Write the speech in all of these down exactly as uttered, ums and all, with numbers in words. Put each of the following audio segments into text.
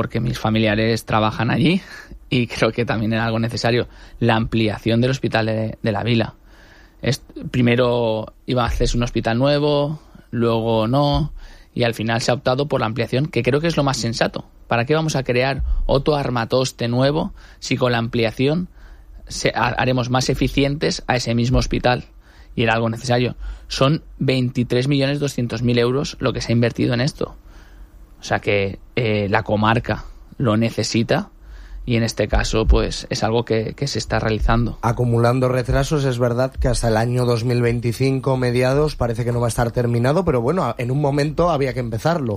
porque mis familiares trabajan allí y creo que también era algo necesario. La ampliación del hospital de, de la Vila. Es, primero iba a hacerse un hospital nuevo, luego no, y al final se ha optado por la ampliación, que creo que es lo más sensato. ¿Para qué vamos a crear otro armatoste nuevo si con la ampliación se, haremos más eficientes a ese mismo hospital? Y era algo necesario. Son veintitrés millones doscientos mil euros lo que se ha invertido en esto. O sea que eh, la comarca lo necesita y en este caso pues es algo que, que se está realizando. Acumulando retrasos, es verdad que hasta el año dos mil veinticinco, mediados, parece que no va a estar terminado, pero bueno, en un momento había que empezarlo.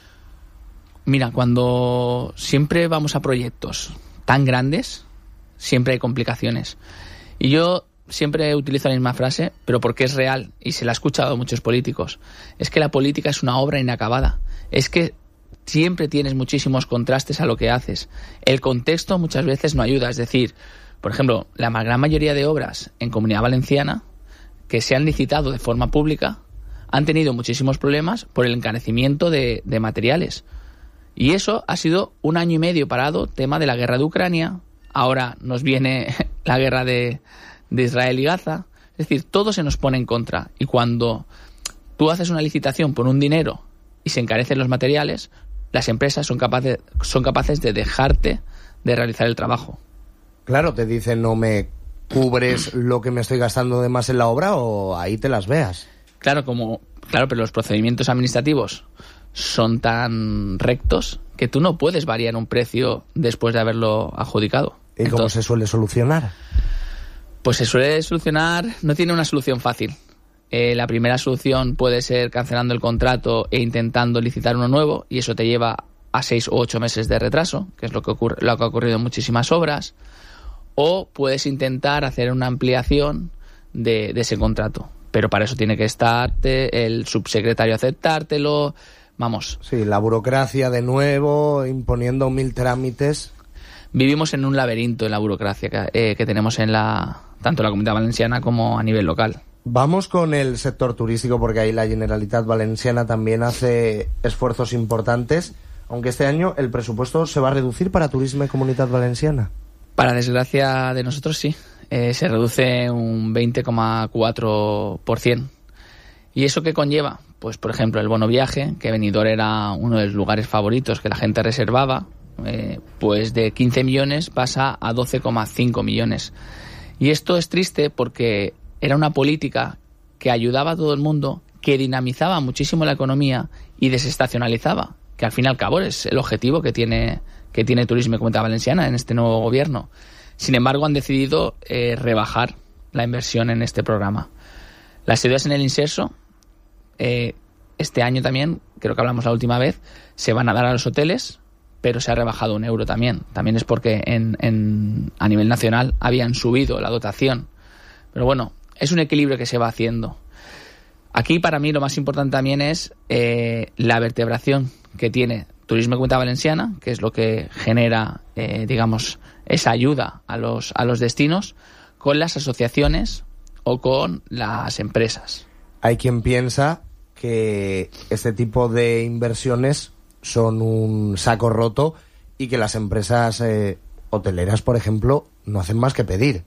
Mira, cuando siempre vamos a proyectos tan grandes, siempre hay complicaciones. Y yo siempre utilizo la misma frase, pero porque es real y se la ha escuchado a muchos políticos. Es que la política es una obra inacabada. Es que siempre tienes muchísimos contrastes a lo que haces. El contexto muchas veces no ayuda. Es decir, por ejemplo, la gran mayoría de obras en Comunidad Valenciana que se han licitado de forma pública han tenido muchísimos problemas por el encarecimiento de, de materiales. Y eso ha sido un año y medio parado, tema de la guerra de Ucrania. Ahora nos viene la guerra de, de Israel y Gaza. Es decir, todo se nos pone en contra. Y cuando tú haces una licitación por un dinero y se encarecen los materiales, las empresas son capaces, son capaces de dejarte de realizar el trabajo. Claro, te dicen, no me cubres lo que me estoy gastando de más en la obra, o ahí te las veas. Claro, como, claro, pero los procedimientos administrativos son tan rectos que tú no puedes variar un precio después de haberlo adjudicado. ¿Y Entonces, cómo se suele solucionar? Pues se suele solucionar, no tiene una solución fácil. Eh, la primera solución puede ser cancelando el contrato e intentando licitar uno nuevo, y eso te lleva a seis o ocho meses de retraso, que es lo que, ocurre, lo que ha ocurrido en muchísimas obras. O puedes intentar hacer una ampliación de, de ese contrato, pero para eso tiene que estar el subsecretario a aceptártelo, vamos. Sí, la burocracia de nuevo, imponiendo mil trámites. Vivimos en un laberinto en la burocracia que, eh, que tenemos en la tanto en la Comunidad Valenciana como a nivel local. Vamos con el sector turístico, porque ahí la Generalitat Valenciana también hace esfuerzos importantes, aunque este año el presupuesto se va a reducir para Turisme Comunitat Valenciana. Para desgracia de nosotros, sí. Eh, se reduce un veinte coma cuatro por ciento. ¿Y eso qué conlleva? Pues, por ejemplo, el bono viaje, que Benidorm era uno de los lugares favoritos que la gente reservaba, eh, pues de quince millones pasa a doce coma cinco millones. Y esto es triste porque era una política que ayudaba a todo el mundo, que dinamizaba muchísimo la economía y desestacionalizaba, que al fin y al cabo es el objetivo que tiene, que tiene Turisme Comunitat Valenciana en este nuevo gobierno. Sin embargo, han decidido eh, rebajar la inversión en este programa. Las ayudas en el inserso, eh, este año también, creo que hablamos la última vez, se van a dar a los hoteles, pero se ha rebajado un euro también. También es porque en, en, a nivel nacional habían subido la dotación. Pero bueno, es un equilibrio que se va haciendo. Aquí para mí lo más importante también es eh, la vertebración que tiene Turisme Comunitat Valenciana, que es lo que genera, eh, digamos, esa ayuda a los, a los destinos, con las asociaciones o con las empresas. Hay quien piensa que este tipo de inversiones son un saco roto y que las empresas eh, hoteleras, por ejemplo, no hacen más que pedir.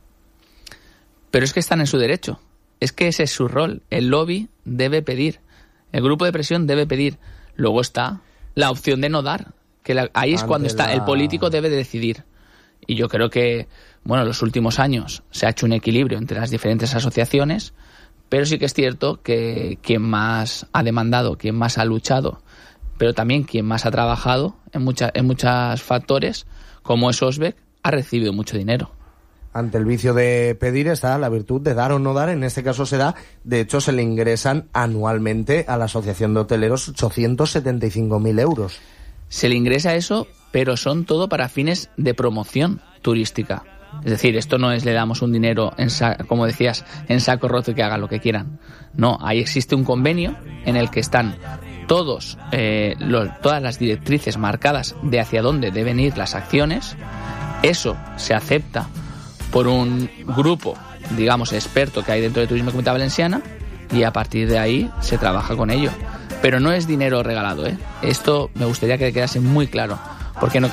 Pero es que están en su derecho. Es que ese es su rol. El lobby debe pedir. El grupo de presión debe pedir. Luego está la opción de no dar. Que la, ahí es Ante cuando está. La... El político debe de decidir. Y yo creo que, bueno, en los últimos años se ha hecho un equilibrio entre las diferentes asociaciones, pero sí que es cierto que quien más ha demandado, quien más ha luchado, pero también quien más ha trabajado en, mucha, en muchos factores, como es Osbec, ha recibido mucho dinero. Ante el vicio de pedir está la virtud de dar o no dar. En este caso se da. De hecho, se le ingresan anualmente a la Asociación de Hoteleros ochocientos setenta y cinco mil euros. Se le ingresa eso, pero son todo para fines de promoción turística. Es decir, esto no es le damos un dinero, en sa- como decías, en saco roto y que hagan lo que quieran. No, ahí existe un convenio en el que están todos eh, los, todas las directrices marcadas de hacia dónde deben ir las acciones. Eso se acepta por un grupo, digamos, experto que hay dentro de Turisme Comunitat Valenciana, y a partir de ahí se trabaja con ello. Pero no es dinero regalado, ¿eh? Esto me gustaría que quedase muy claro, porque no